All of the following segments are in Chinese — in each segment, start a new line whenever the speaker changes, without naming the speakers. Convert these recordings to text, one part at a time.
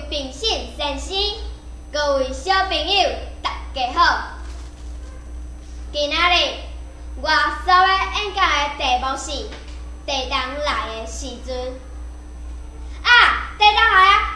评审先生，各位小朋友，大家好！今仔日我所要演讲的题目是地动来的时阵。地动来啊，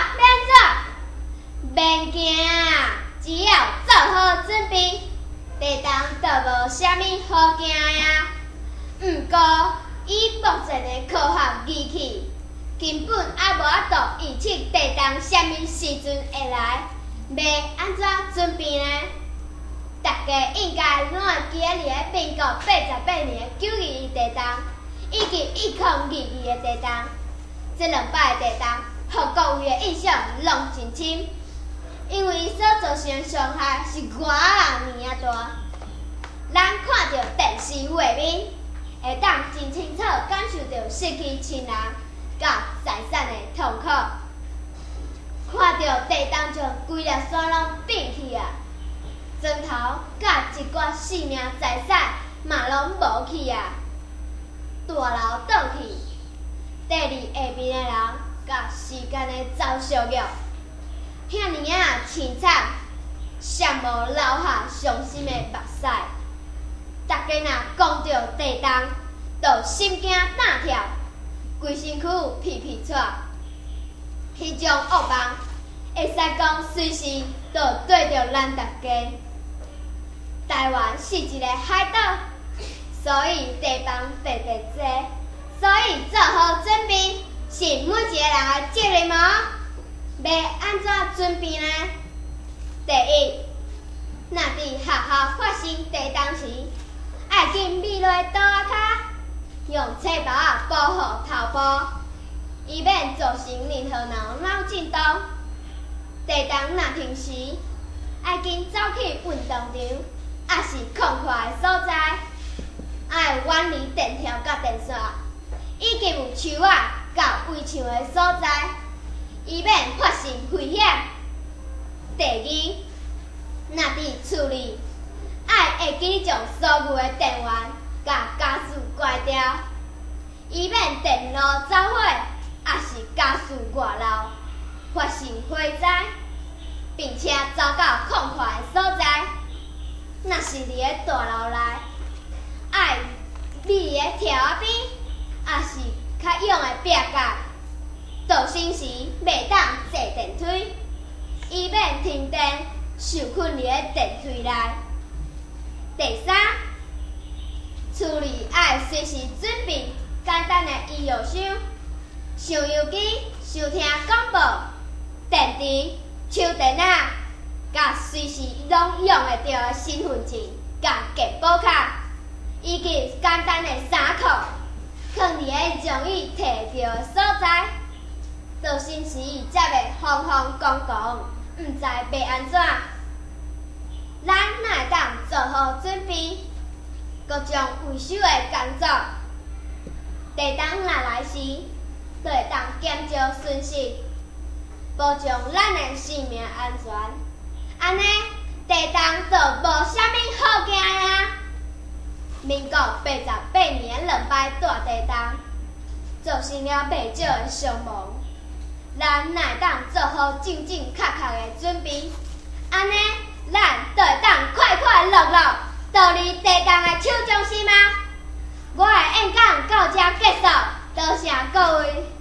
免惊，只要做好准备，地动就无啥物好惊呀。毋过，以目前的科学仪器，根本还无法度预测地动啥物时阵会来，要安怎准备呢？大家应该拢会记得伫民国88年的922地动，以及1022的地动。这两摆的地动，互各位的印象拢真深，因为所造成的伤害是偌尔大。咱看到电视画面，会当真清楚感受到失去亲人甲财产的痛苦。看到地动就规粒山拢变去啊，砖头甲一寡性命财产嘛拢无去啊，大楼倒去。第二下面的人甲时间的遭受了，遐尼凄惨，闪无流下伤心的目屎。大家若讲到地动，就心惊胆跳，规身躯皮皮喘。迄种恶梦，会使讲随时就对着咱大家。台湾是一个海岛，所以地动特别多。所以做好准备是每一个人的责任哦。要安怎准备呢？第一，若伫学校发生地动时，要紧避落倒仔骹，用册包保护头部，以免造成任何脑震动。地动若停时，要紧走去运动场，也是空旷的所在，要远离电条甲电线。以及有树仔甲围墙的所在，以免发生危险。第二，若伫厝里，要会记将所有的电源甲家私关掉，以免电路走火，也是家私外漏，发生火灾，并且走到空旷的所在。若是伫个大楼内，要避伫个条仔边。也是较勇的壁架，逃生时袂当坐电梯，以免停电受困伫个电梯内。第三，厝里要随时准备简单的医药箱、收油机、收听广播、电池、手电仔，甲随时拢用会到的身份证、甲健保卡，以及简单的衫裤。放伫个容易摕到的所在，逃生时才袂慌慌张张，毋知要安怎。咱若会当做好准备，各种维修的工作，地动若来时，就会当减少损失，保障咱的生命安全。安尼，地动就无啥物好惊啊！民国88年两摆大地动，造成了袂少的伤亡。咱若会当做好正正确确的准备，安尼咱就会当快快乐乐逃离地动的手中心吗？我的演讲到这结束，多谢各位。